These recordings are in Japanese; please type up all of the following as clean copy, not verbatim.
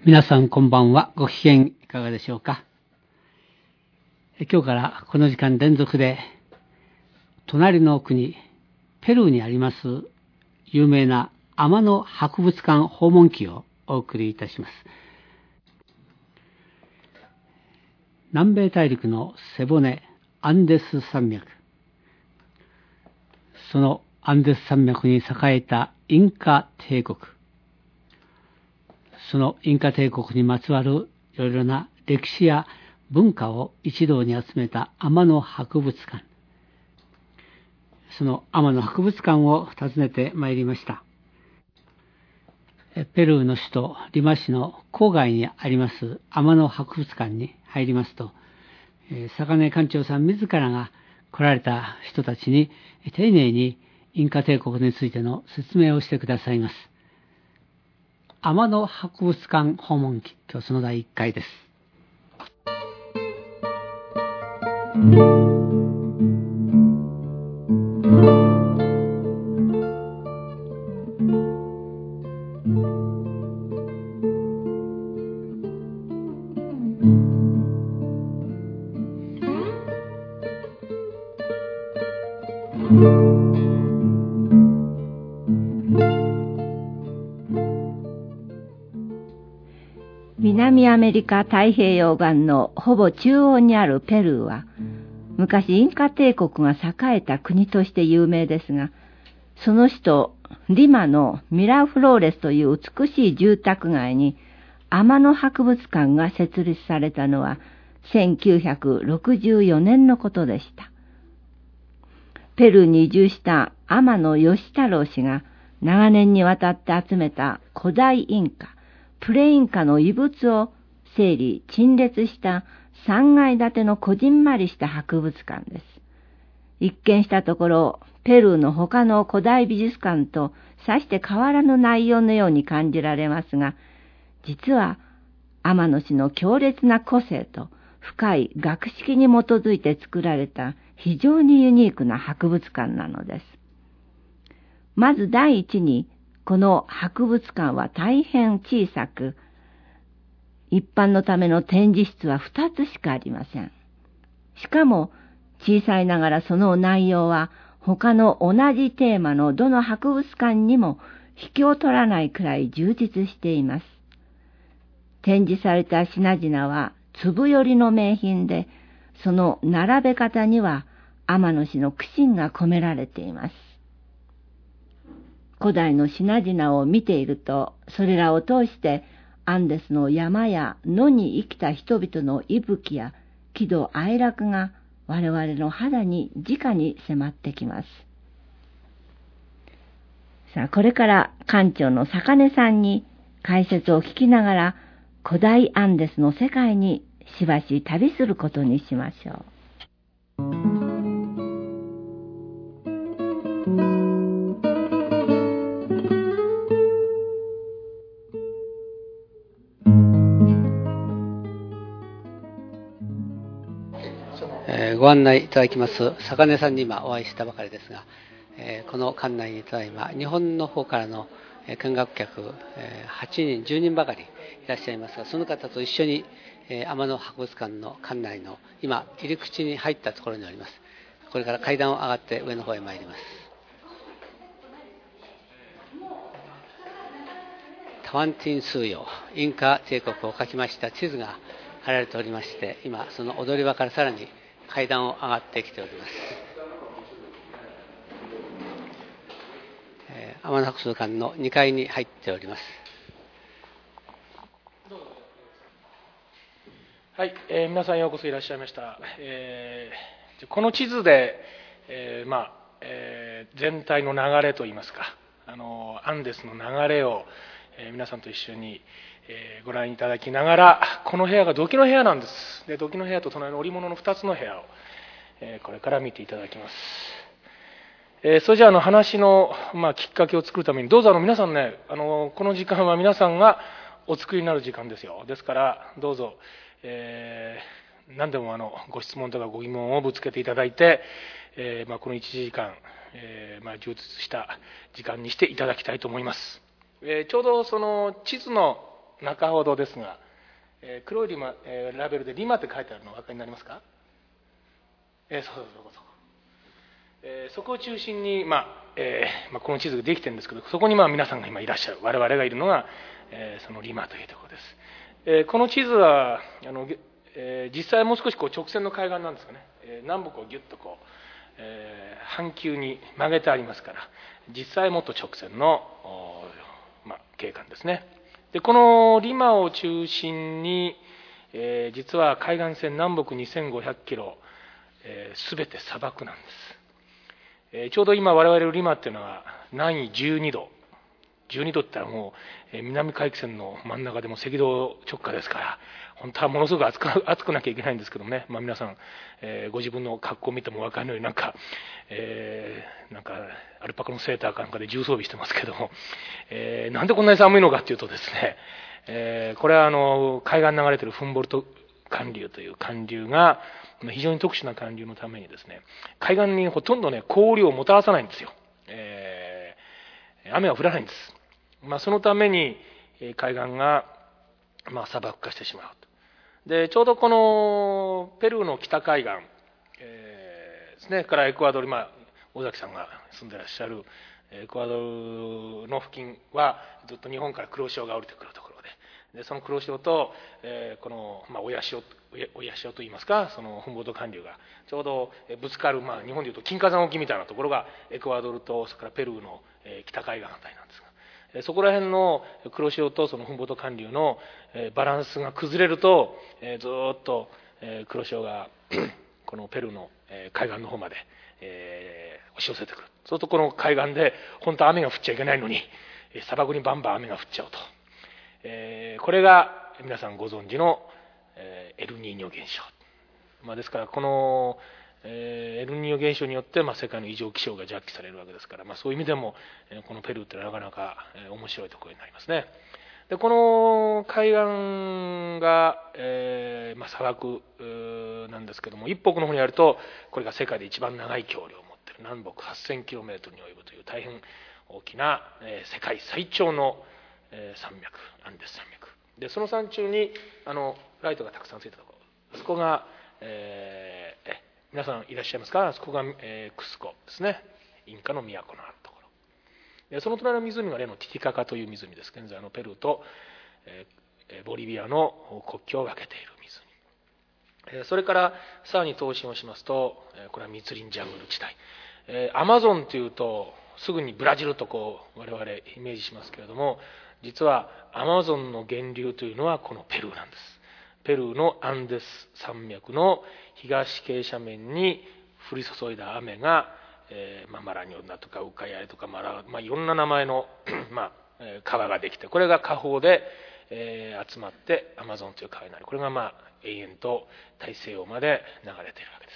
皆さんこんばんは。ご機嫌いかがでしょうか。今日からこの時間連続で隣の国ペルーにあります有名な天野博物館訪問記をお送りいたします。南米大陸の背骨アンデス山脈、そのアンデス山脈に栄えたインカ帝国、そのインカ帝国にまつわるいろいろな歴史や文化を一堂に集めた天野博物館、その天野博物館を訪ねてまいりました。ペルーの首都リマ市の郊外にあります天野博物館に入りますと、坂根館長さん自らが来られた人たちに丁寧にインカ帝国についての説明をしてくださいます。天野博物館訪問記、今日その第1回です。 南アメリカ太平洋岸のほぼ中央にあるペルーは、昔インカ帝国が栄えた国として有名ですが、その首都リマのミラフローレスという美しい住宅街に天野博物館が設立されたのは1964年のことでした。ペルーに移住した天野義太郎氏が長年にわたって集めた古代インカ、プレインカの遺物を整理陳列した3階建てのこじんまりした博物館です。一見したところ、ペルーの他の古代美術館とさして変わらぬ内容のように感じられますが、実は天野氏の強烈な個性と深い学識に基づいて作られた非常にユニークな博物館なのです。まず第一に、この博物館は大変小さく、一般のための展示室は2つしかありません。しかも小さいながらその内容は他の同じテーマのどの博物館にも引けを取らないくらい充実しています。展示された品々は粒よりの名品で、その並べ方には天野氏の苦心が込められています。古代の品々を見ていると、それらを通してアンデスの山や野に生きた人々の息吹や喜怒哀楽が我々の肌に直に迫ってきます。さあ、これから館長の坂根さんに解説を聞きながら、古代アンデスの世界にしばし旅することにしましょう。 ご案内いただきます坂根さんに今お会いしたばかりですが、この館内にただいま日本の方からの見学客8人10人ばかりいらっしゃいますが、その方と一緒に天野博物館の館内の今入り口に入ったところにおります。これから階段を上がって上の方へ参ります。タワンティンスーヨインカ帝国を書きました地図が貼られておりまして、今その踊り場からさらに階段を上がってきております。天野博物館の2階に入っております。 はい、皆さんようこそいらっしゃいました。この地図で、全体の流れといいますか、アンデスの流れを、皆さんと一緒に、ご覧いただきながら、この部屋が土器の部屋なんです。で、土器の部屋と隣の織物の2つの部屋を、これから見ていただきます。それじゃあ話の、きっかけを作るために、どうぞ皆さんね、この時間は皆さんがお作りになる時間ですよ。ですからどうぞ、何でもご質問とかご疑問をぶつけていただいて、この1時間、充実した時間にしていただきたいと思います。ちょうどその地図の中ほどですが、黒いラベルでリマって書いてあるのお分かりになりますか？そうそこを中心に、この地図ができてるんですけど、そこに皆さんが今いらっしゃる、我々がいるのが、そのリマというところです。この地図は実際はもう少し直線の海岸なんですよね。南北をギュッと半球に曲げてありますから、実際はもっと直線の、景観ですね。でこのリマを中心に、実は海岸線南北2500キロ、全て砂漠なんです。ちょうど今我々のリマっていうのは南緯12度12度って言ったらもう南海域線の真ん中でも赤道直下ですから、本当はものすごく暑くなきゃいけないんですけどもね、皆さん、ご自分の格好を見ても分かるようになんかアルパカのセーターかなんかで重装備してますけども、なんでこんなに寒いのかっていうとですね、これは海岸に流れているフンボルト寒流という寒流が非常に特殊な寒流のためにですね、海岸にほとんどね氷をもたらさないんですよ。雨は降らないんです。そのために海岸が砂漠化してしまうと。でちょうどこのペルーの北海岸、ですね、からエクアドル、尾崎さんが住んでらっしゃるエクアドルの付近はずっと日本から黒潮が降りてくるところで、その黒潮と、この、親潮といいますか、そのフンボルト寒流がちょうどぶつかる、日本でいうと金華山沖みたいなところがエクアドルとそれからペルーの北海岸あたりなんですが、そこら辺の黒潮とそのフンボルト寒流のバランスが崩れると、ずっと黒潮がこのペルーの海岸の方まで押し寄せてくる。そうするとこの海岸で本当は雨が降っちゃいけないのに砂漠にバンバン雨が降っちゃうと。これが皆さんご存知のエルニーニョ現象、ですからこのエルニーニョ現象によって世界の異常気象がジャッジされるわけですから、そういう意味でもこのペルーってなかなか面白いところになりますね。でこの海岸が、砂漠なんですけども、一北の方にあるとこれが世界で一番長い橋梁を持っている南北 8000km に及ぶという大変大きな世界最長の山脈、アンデス山脈で、その山中にライトがたくさんついたところ、そこが、皆さんいらっしゃいますか？そこが、クスコですね、インカの都のあるところで、その隣の湖が例のティティカカという湖です。現在のペルーと、ボリビアの国境を分けている湖、それからさらに東進をしますと、これは密林ジャングル地帯、アマゾンというとすぐにブラジルと我々イメージしますけれども、実はアマゾンの源流というのはこのペルーなんです。ペルーのアンデス山脈の東傾斜面に降り注いだ雨が、マラニョンだとかウカヤレとかいろんな名前の川ができて、これが河口で、集まってアマゾンという川になる。これが永遠と大西洋まで流れているわけです。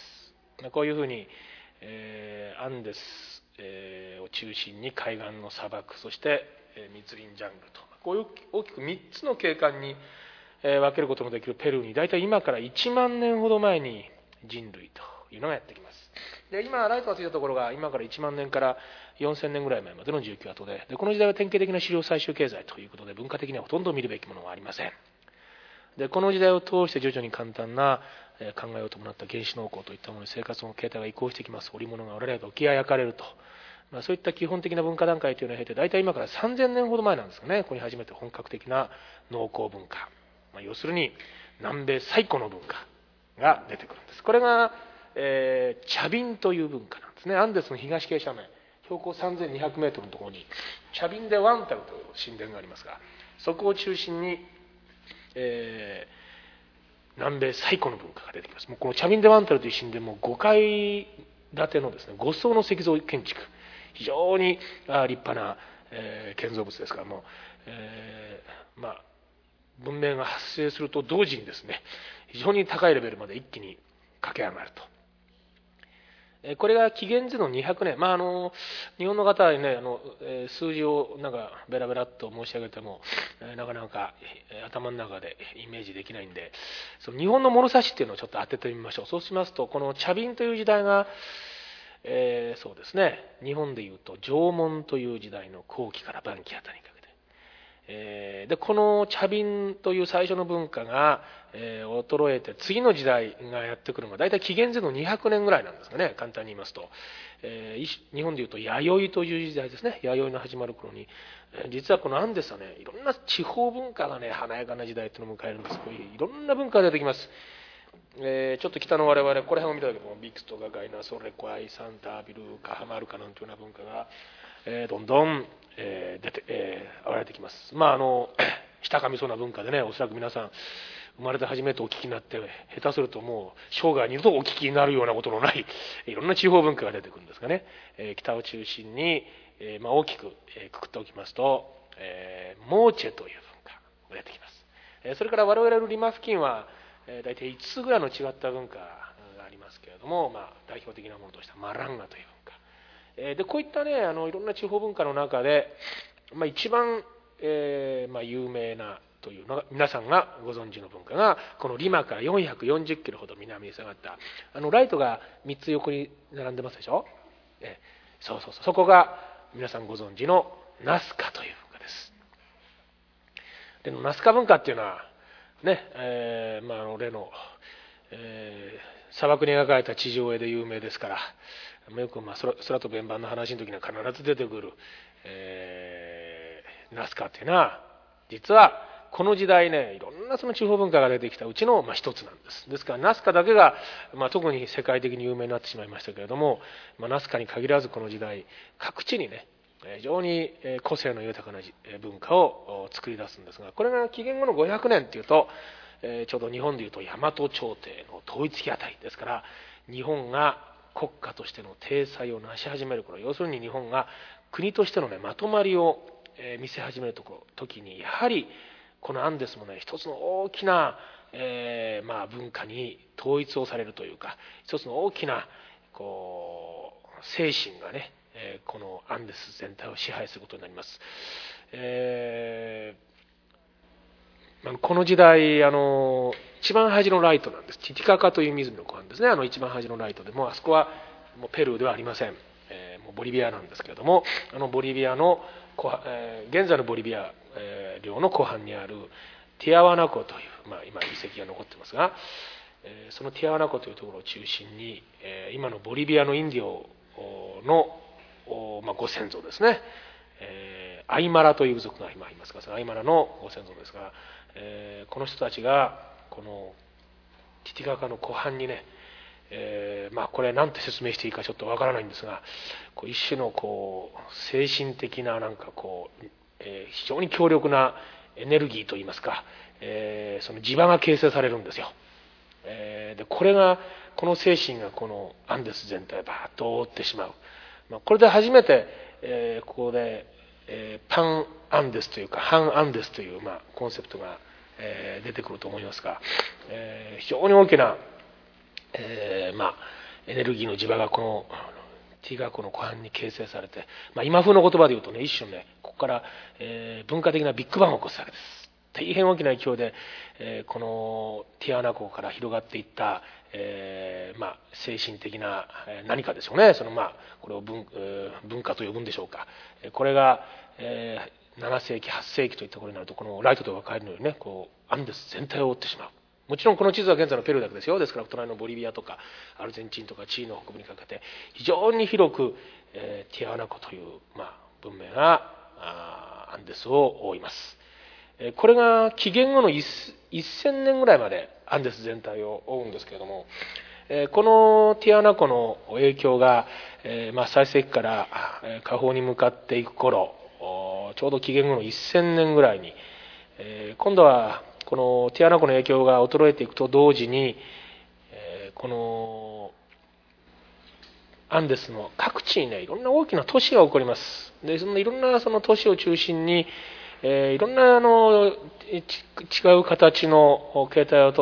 こういうふうに、アンデス、を中心に海岸の砂漠、そして密林ジャングルと、こういう大きく3つの景観に分けることのできるペルーに、大体今から1万年ほど前に人類というのがやってきます。で今ライトがついたところが今から1万年から4000年ぐらい前までの19跡で、この時代は典型的な狩猟採集経済ということで、文化的にはほとんど見るべきものはありません。でこの時代を通して徐々に簡単な考えを伴った原始農耕といったものに生活の形態が移行してきます。織物が織られると沖合焼かれると、そういった基本的な文化段階というのを経て、大体今から3000年ほど前なんですかね、ここに初めて本格的な農耕文化、要するに南米最古の文化が出てくるんです。これが、チャビンという文化なんですね。アンデスの東傾斜面、標高3200メートルのところにチャビンデワンタルという神殿がありますが、そこを中心に、南米最古の文化が出てきます。もうこのチャビンデワンタルという神殿も5階建てのですね、5層の石造建築、非常に立派な、建造物ですからも、文明が発生すると同時にですね、非常に高いレベルまで一気に駆け上がると。これが紀元前の200年、日本の方にね、数字をベラベラっと申し上げても、なかなか頭の中でイメージできないんで、その日本の物差しっていうのをちょっと当ててみましょう。そうしますと、このチャビンという時代が、そうですね、日本でいうと縄文という時代の後期から晩期あたりにかでこの茶瓶という最初の文化が、衰えて次の時代がやってくるのが大体紀元前の200年ぐらいなんですかね、簡単に言いますと、日本でいうと弥生という時代ですね。弥生の始まる頃に、実はこのアンデスはね、いろんな地方文化がね華やかな時代というのを迎えるんです。こういういろんな文化が出てきます。ちょっと北の我々これ辺を見ただけでもビクトがガイナソレコアイサンタビルカハマルカなんていうような文化が、どんどん、現れてきます。ひたかみそうな文化でね、おそらく皆さん生まれて初めてお聞きになって、下手するともう生涯二度とお聞きになるようなことのないいろんな地方文化が出てくるんですがね、北を中心に、大きくくくっておきますと、モーチェという文化が出てきます。それから我々のリマ付近は大体5つぐらいの違った文化がありますけれども、代表的なものとしてはマランガという文化で、こういったねいろんな地方文化の中で、一番、有名なというのが皆さんがご存知の文化がこのリマから440キロほど南に下がったライトが3つ横に並んでますでしょ。そこが皆さんご存知のナスカという文化です。でナスカ文化っていうのはね、例の、砂漠に描かれた地上絵で有名ですから、よく空と弁盤の話の時には必ず出てくる、ナスカっていうのは実はこの時代ねいろんなその地方文化が出てきたうちの一つなんです。ですからナスカだけが、特に世界的に有名になってしまいましたけれども、ナスカに限らずこの時代各地にね非常に個性の豊かな文化を作り出すんですが、これが紀元後の500年っていうと、ちょうど日本でいうと大和朝廷の統一期あたりですから、日本が国家としての体裁を成し始める頃、要するに日本が国としてのねまとまりを見せ始める時に、やはりこのアンデスもね一つの大きな、文化に統一をされるというか、一つの大きな精神がねこのアンデス全体を支配することになります。この時代一番端のライトなんです。ティティカカという湖の湖畔ですね。一番端のライトでもあそこはもうペルーではありません。もうボリビアなんですけれども、ボリビアの現在のボリビア領の湖畔にあるティアワナ湖という、今遺跡が残ってますが、そのティアワナ湖というところを中心に、今のボリビアのインディオのご先祖ですね、アイマラという部族が今いますが、そのアイマラのご先祖ですが、この人たちがこのティティカカの湖畔にね、これ何て説明していいかちょっとわからないんですが、一種の精神的な非常に強力なエネルギーといいますか、その地場が形成されるんですよ。でこの精神がこのアンデス全体をバーッと覆ってしまう。これで初めて、ここで、パンアンデスというかハンアンデスという、コンセプトが、出てくると思いますが、非常に大きな、エネルギーの地場がこのティガ湖の湖畔に形成されて、今風の言葉で言うとね、一瞬ねここから、文化的なビッグバンを起こすわけです。大変大きな勢いで、このティアワナ湖から広がっていった、精神的な何かでしょうね。これを文化と呼ぶんでしょうか。これが、7世紀8世紀といった頃になると、このライトと分かるようにねアンデス全体を覆ってしまう。もちろんこの地図は現在のペルーだけですよ。ですから隣のボリビアとかアルゼンチンとかチリの北部にかけて非常に広く、ティアワナ湖という、文明がアンデスを覆います。これが紀元後の1000年ぐらいまでアンデス全体を覆うんですけれども、このティアワナ湖の影響が、最盛期から下方に向かっていく頃、ちょうど紀元後の1000年ぐらいに、今度はこのティアワナ湖の影響が衰えていくと同時に、このアンデスの各地にねいろんな大きな都市が起こります。でそのいろんなその都市を中心に、いろんな違う形の形態をとった、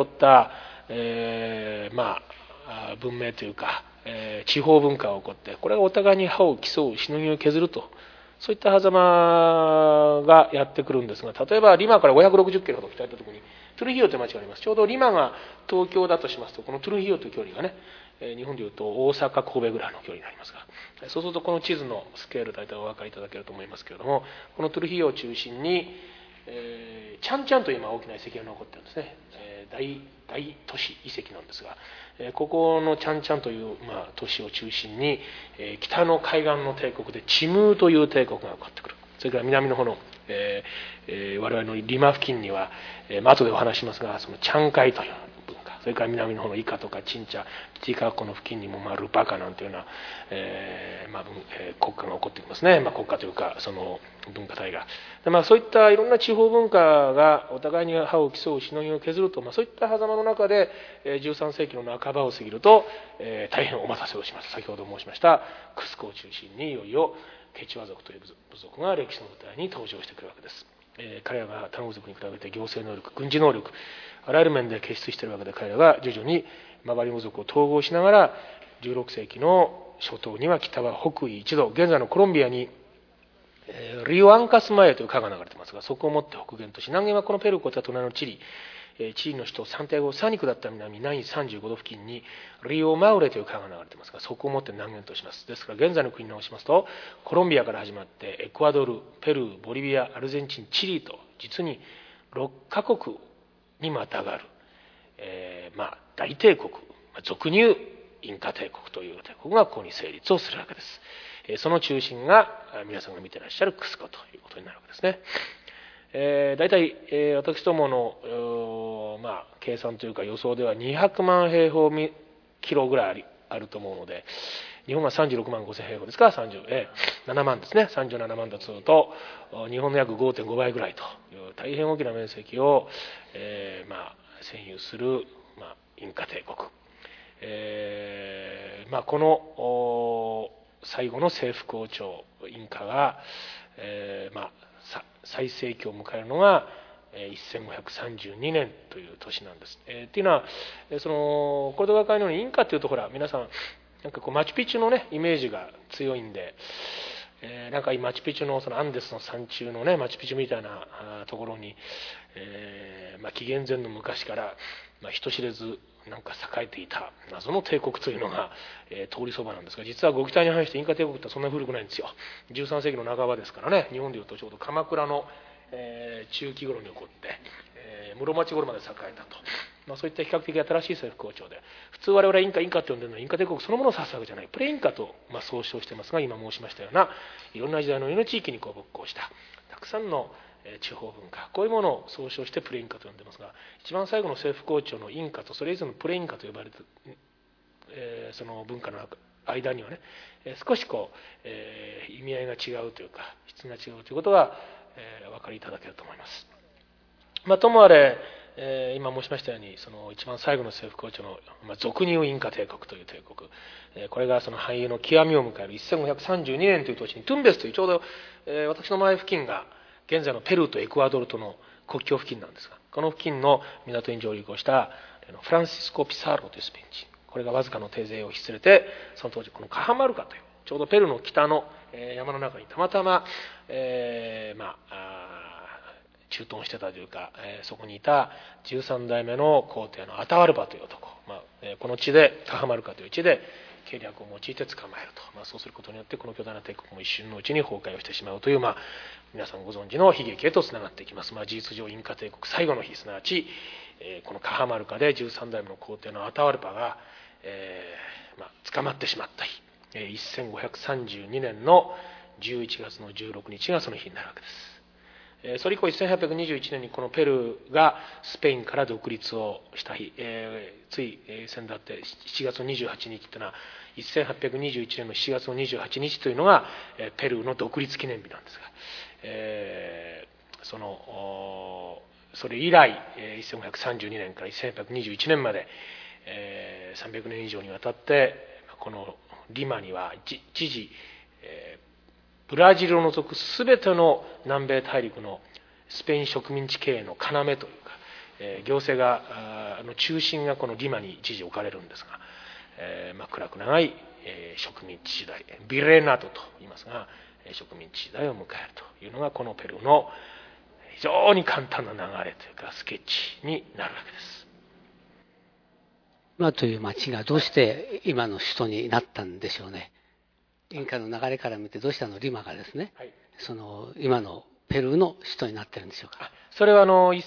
文明というか、地方文化が起こって、これがお互いに歯を競う、しのぎを削ると、そういった狭間がやってくるんですが、例えばリマから560キロほど北へ行ったところにトゥルヒオという町があります。ちょうどリマが東京だとしますと、このトゥルヒオという距離がね、日本でいうと大阪神戸ぐらいの距離になりますが、そうするとこの地図のスケール大体お分かりいただけると思いますけれども、このトゥルヒオを中心に、 チャンチャンという大きな遺跡が残っているんですね。大都市遺跡なんですが、ここのチャンチャンという都市を中心に、北の海岸の帝国でチムーという帝国が起こってくる。それから南の方の、我々のリマ付近には、後でお話しますが、そのチャンカイという文化、それから南の方のイカとかチンチャ、ティカ湖の付近にもルパカなんていうような、国家が起こってきますね。国家というかその文化体が。でそういったいろんな地方文化がお互いに歯を競うしのぎを削ると、そういった狭間の中で13世紀の半ばを過ぎると、大変お待たせをします。先ほど申しましたクスコを中心にいよいよケチュア族という部族が歴史の舞台に登場してくるわけです。彼らがタノ部族に比べて行政能力、軍事能力、あらゆる面で傑出しているわけで、彼らが徐々に周りの部族を統合しながら16世紀の初頭には北は北緯1度、現在のコロンビアにリオアンカスマエという川が流れていますが、そこをもって北限とし、南限はこのペルーこちら隣のチリの首都サンティアゴ・サニクだった南35度付近にリオマウレという川が流れていますが、そこをもって南限とします。ですから現在の国に直しますと、コロンビアから始まってエクアドル、ペルー、ボリビア、アルゼンチン、チリと実に6カ国にまたがる、大帝国、俗に言うインカ帝国という帝国がここに成立をするわけです。その中心が皆さんが見ていらっしゃるクスコということになるわけですね。大体、私どもの、計算というか予想では200万平方キロぐらいあると思うので、日本が36万5千平方ですから7万ですね。37万だとすると日本の約 5.5 倍ぐらいという大変大きな面積を、占有する、インカ帝国、この最後の征服王朝インカが、最盛期を迎えるのが1532年という年なんです。っていうのはそのコルドバ海のようにインカっていうと皆さんマチュピチュのイメージが強いんで、マチュピチュのそのアンデスの山中のマチュピチュみたいなところに、紀元前の昔から人知れず栄えていた謎の帝国というのが、通りそばなんですが、実はご期待に反してインカ帝国ってそんな古くないんですよ。13世紀の半ばですからね、日本でいうとちょうど鎌倉の、中期頃に起こって、室町頃まで栄えたと、そういった比較的新しい征服王朝で、普通我々はインカって呼んでるのはインカ帝国そのものを指すわけじゃない、プレインカと総称してますが、今申しましたようないろんな時代の地域に勃興したたくさんの地方文化、こういうものを総称してプレインカと呼んでますが、一番最後の征服王朝のインカとそれ以前のプレインカと呼ばれて、その文化の間には少し意味合いが違うというか質が違うということが、お分かりいただけると思います。ともあれ、今申しましたようにその一番最後の征服王朝の、俗に言うインカ帝国という帝国、これがその繁栄の極みを迎える1532年という年にトゥンベスというちょうど、私の前付近が現在のペルーとエクアドルとの国境付近なんですが、この付近の港に上陸をしたフランシスコ・ピサーロというスペイン人、これがわずかの手勢を引き連れて、その当時このカハマルカというちょうどペルーの北の山の中にたまたま、駐屯してたというか、そこにいた13代目の皇帝のアタワルバという男、この地でカハマルカという地で計略を用いて捕まえると、そうすることによってこの巨大な帝国も一瞬のうちに崩壊をしてしまうという、皆さんご存知の悲劇へとつながっていきます。事実上インカ帝国最後の日、すなわち、このカハマルカで13代目の皇帝のアタワルバが、捕まってしまった日、1532年の11月の16日がその日になるわけです。それ以降1821年にこのペルーがスペインから独立をした日、つい先だって7月28日というのは1821年の7月の28日というのがペルーの独立記念日なんですが、それ以来1532年から1821年まで300年以上にわたってこのリマには一時ブラジルを除く全ての南米大陸のスペイン植民地経営の要というか、行政が中心がこのリマに一時置かれるんですが、暗く長い植民地時代、ビレナトと言いますが、植民地時代を迎えるというのがこのペルーの非常に簡単な流れというかスケッチになるわけです。 という町がどうして今の首都になったんでしょうね。インカの流れから見てどうしてリマがですね、その今のペルーの首都になってるんでしょうか。 それは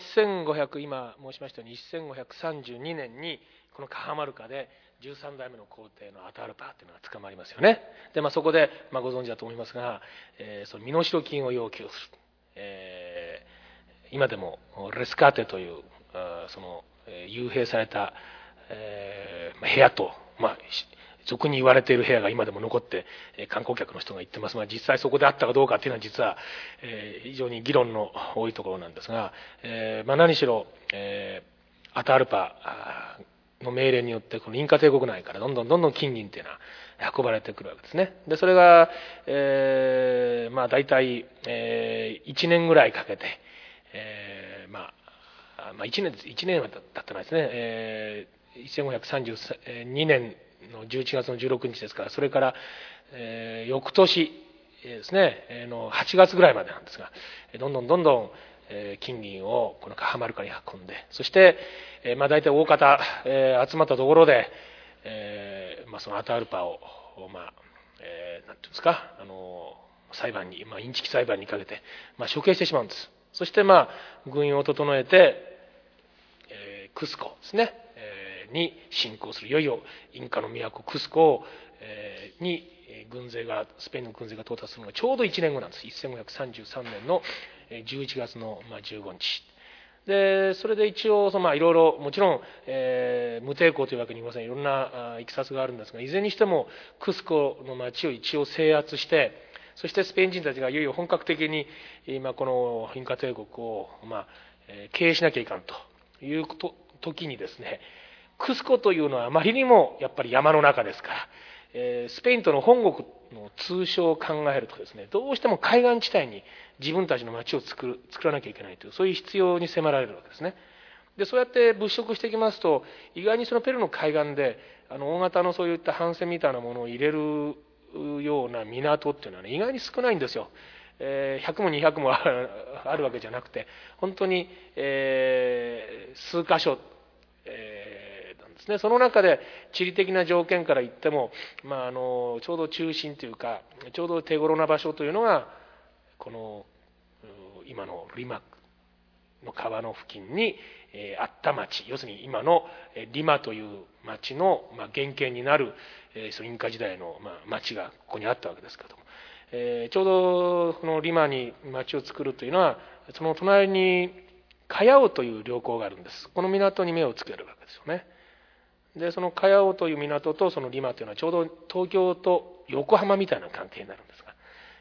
1500、今申しましたように1532年にこのカハマルカで13代目の皇帝のアタールパーというのが捕まりますよね。で、そこで、ご存知だと思いますが、その身代金を要求する、今でもレスカーテというその幽閉された、部屋と、俗に言われている部屋が今でも残って観光客の人が行ってます。実際そこであったかどうかというのは実は非常に議論の多いところなんですが、何しろアタールパの命令によってこのインカ帝国内からどんどん金銀というのは運ばれてくるわけですね。でそれが、大体、1年ぐらいかけて、1年は経ってないですね、1532年の11月の16日ですから、それから、翌年ですねの8月ぐらいまでなんですが、どんどん金銀をこのカハマルカに運んで、そして、大体大方、集まったところで、そのアタールパをなんていうんですか、裁判に、インチキ裁判にかけて、処刑してしまうんです。そして軍員を整えて、クスコですね、に侵攻する。いよいよインカの都クスコにスペインの軍勢が到達するのがちょうど1年後なんです。1533年の11月の15日で、それで一応いろいろもちろん、無抵抗というわけにいきません。いろんないきさつがあるんですが、いずれにしてもクスコの町を一応制圧して、そしてスペイン人たちがいよいよ本格的に今このインカ帝国を経営しなきゃいかんという時にですね、クスコというのはあまりにもやっぱり山の中ですから、スペインとの本国の通称を考えるとですね、どうしても海岸地帯に自分たちの町を作らなきゃいけないという、そういう必要に迫られるわけですね。でそうやって物色していきますと、意外にそのペルーの海岸で大型のそういった帆船みたいなものを入れるような港っていうのはね、意外に少ないんですよ。100も200もあるわけじゃなくて、本当に、数箇所、なんですね。その中で地理的な条件から言っても、ちょうど中心というか、ちょうど手頃な場所というのがこの今のリマの川の付近にあった町、要するに今のリマという町の原型になるそのインカ時代の町がここにあったわけですけれども、ちょうどこのリマに町を作るというのは、その隣にカヤオという良港があるんです。この港に目をつけるわけですよね。でそのカヤオという港とそのリマというのはちょうど東京と横浜みたいな関係になるんですが、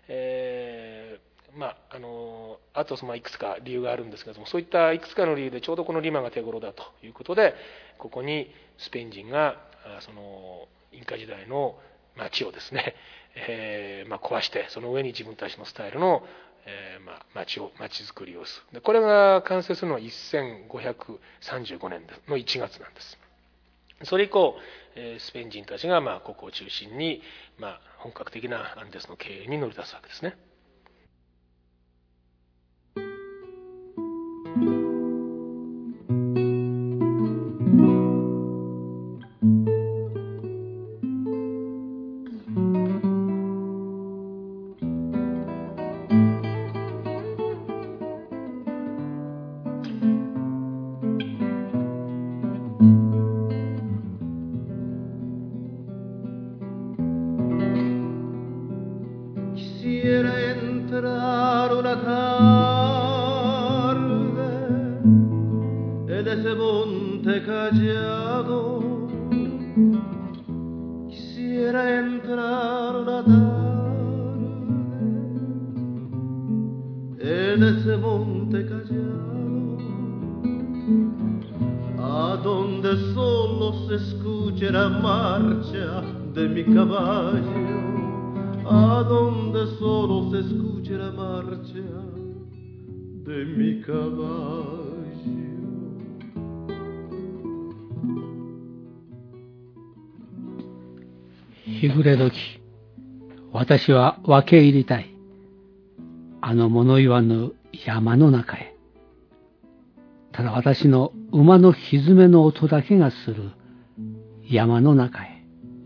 あといくつか理由があるんですけれども、そういったいくつかの理由でちょうどこのリマが手頃だということで、ここにスペイン人がそのインカ時代の町をですね、壊して、その上に自分たちのスタイルの町づくりをする。でこれが完成するのは1535年の1月なんです。それ以降スペイン人たちがここを中心に本格的なアンデスの経営に乗り出すわけですね。 日暮れ時、私は分け入りたい。あの物言わぬ山の中へ。ただ私の馬の蹄の音だけがする山の中へ。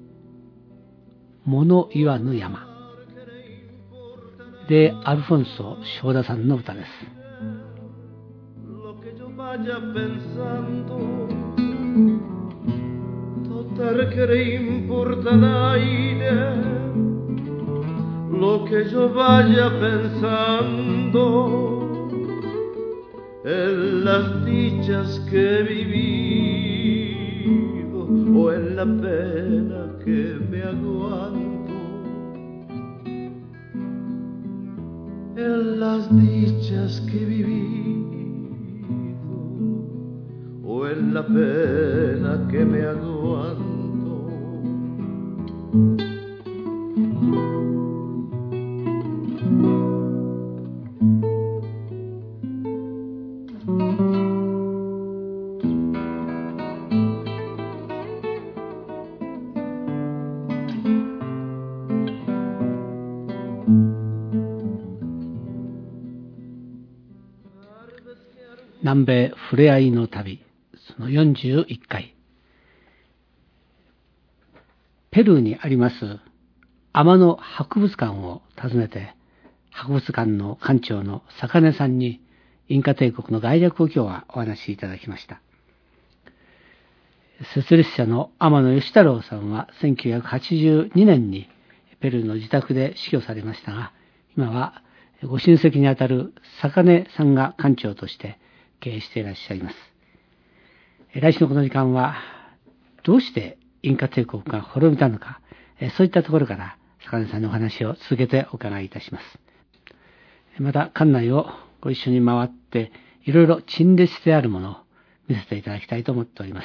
物言わぬ山。で、アルフォンソ・ショーダさんの歌です。 vaya pensando, total que le importa al aire lo que yo vaya pensando en las dichas que he vivido o en la pena que me aguanto, en las dichas que he vivido o en la pena que me aguanto. 南米ふれあいの旅、その41回。ペルーにあります天野博物館を訪ねて、博物館の館長の坂根さんにインカ帝国の概略を今日はお話しいただきました。設立者の天野義太郎さんは1982年にペルーの自宅で死去されましたが、今はご親戚にあたる坂根さんが館長として経営していらっしゃいます。来週のこの時間はどうしてインカ帝国が滅びたのか、そういったところから坂根さんのお話を続けてお伺いいたします。また館内をご一緒に回っていろいろ陳列してあるものを見せていただきたいと思っております。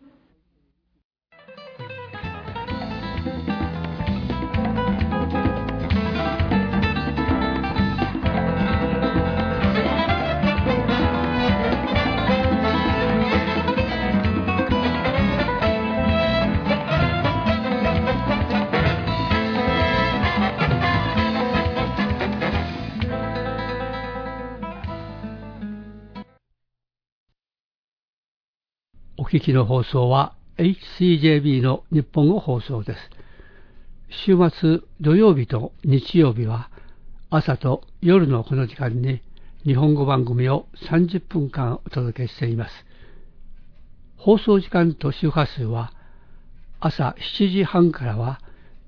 お聞きの放送は HCJB の日本語放送です。週末土曜日と日曜日は朝と夜のこの時間に日本語番組を30分間お届けしています。放送時間と周波数は朝7時半からは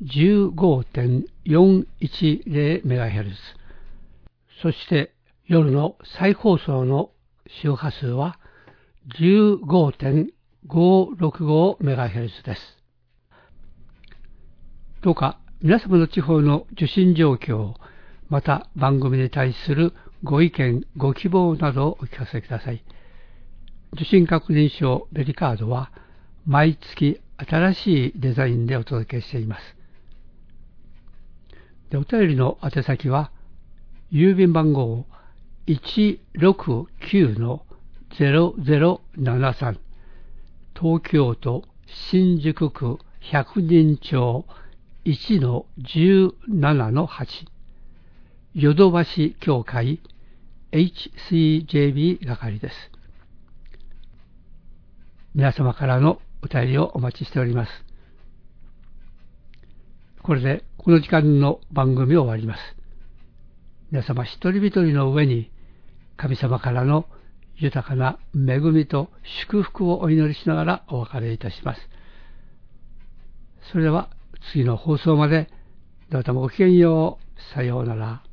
15.410MHz、 そして夜の再放送の周波数は 15.565MHz です。どうか皆様の地方の受信状況、また番組に対するご意見、ご希望などをお聞かせください。受信確認証ベリカードは毎月新しいデザインでお届けしています。で、お便りの宛先は郵便番号 169-0073 東京都新宿区百人町 1-17-8 ヨドバシ協会 HCJB 係です。皆様からのお便りをお待ちしております。これでこの時間の番組を終わります。皆様一人一人の上に神様からの豊かな恵みと祝福をお祈りしながらお別れいたします。それでは次の放送までどうぞごきげんよう。さようなら。